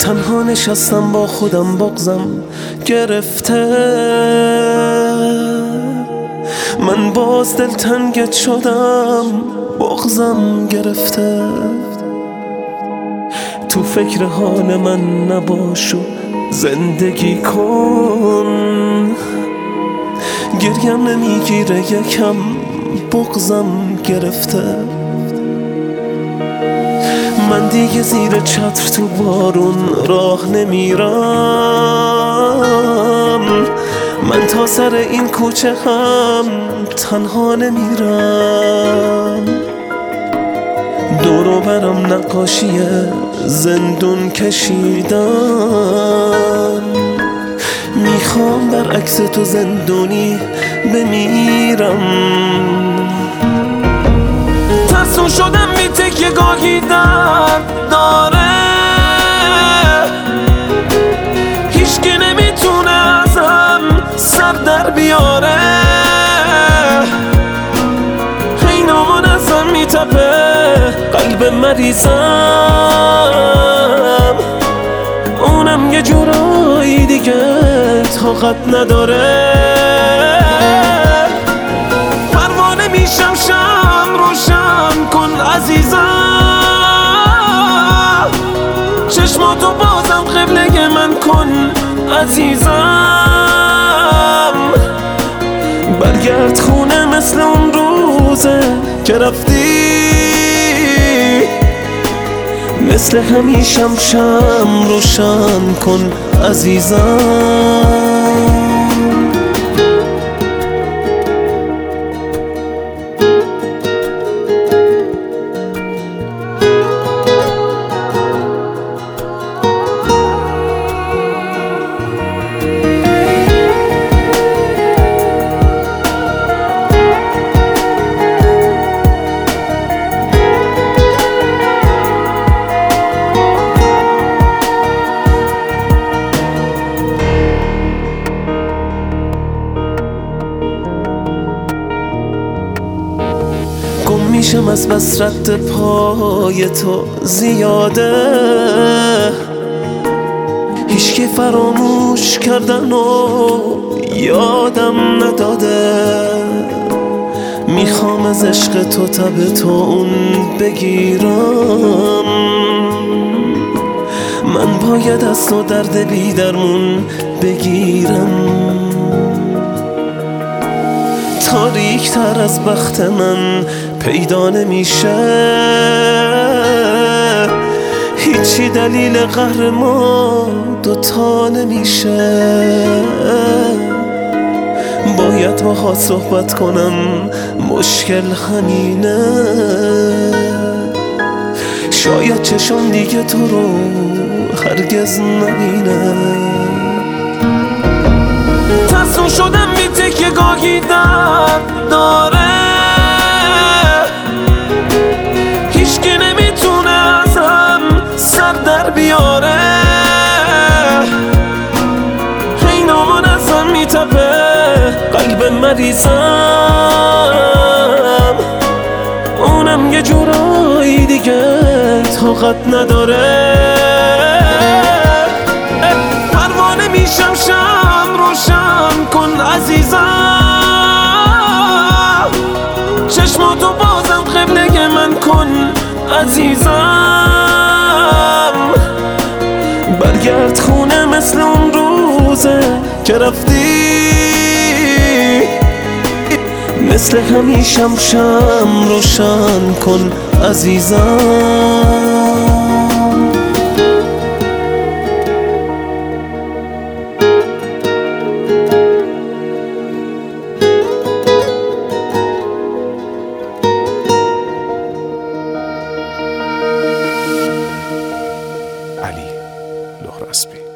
تنها نشستم با خودم بغضم گرفته، من باز دلتنگت شدم بغضم گرفته. تو فکر حال من نباش و زندگی کن، گریم نمیگیره یکم بغضم گرفته. من دیگه زیر چتر تو بارون راه نمیرم، من تا سر این کوچه هم تنها نمیرم. دور و برم نقاشی زندون کشیدم، میخوام در عکس تو زندونی بمیرم. ترسون شدم بی تکیه گاهی درد داره، هیچکی نمیتونه ازم سر در بیاره. اینامان ازم میتپه قلب مریضم، اونم یه جورایی دیگه طاقت نداره. پروانه میشم شم روشن کن عزیزم، چشماتو بازم قبله من کن عزیزم. برگرد خونه مثل اون روزه که رفتی، مثل همیشم شم روشن کن عزیزم. گم میشم از بس رد پای تو زیاده، هیچکی فراموش کردن و یادم نداده. میخوام از عشق تو تب تو اون بگیرم، من باید از تو درد بی درمون بگیرم. تاریک تر از بخت من پیدا نمیشه، هیچی دلیل قهر ما دوتا نمیشه. باید باهات صحبت کنم مشکل همینه، شاید چشم دیگه تو رو هرگز نبینه. ترسون شدم بی تکیه گاهی درد داره، هیچکی نمیتونه ازم سر در بیاره. اینامان ازم میتپه قلب مریضم، اونم یه جورایی دیگه طاقت نداره. پروانه میشم شم روشن کن عزیزم، چشماتو بازم قبله من کن عزیزم. برگرد خونه مثل اون روزه که رفتی، مثل همیشم شم روشن کن عزیزم. علی لهراسبی.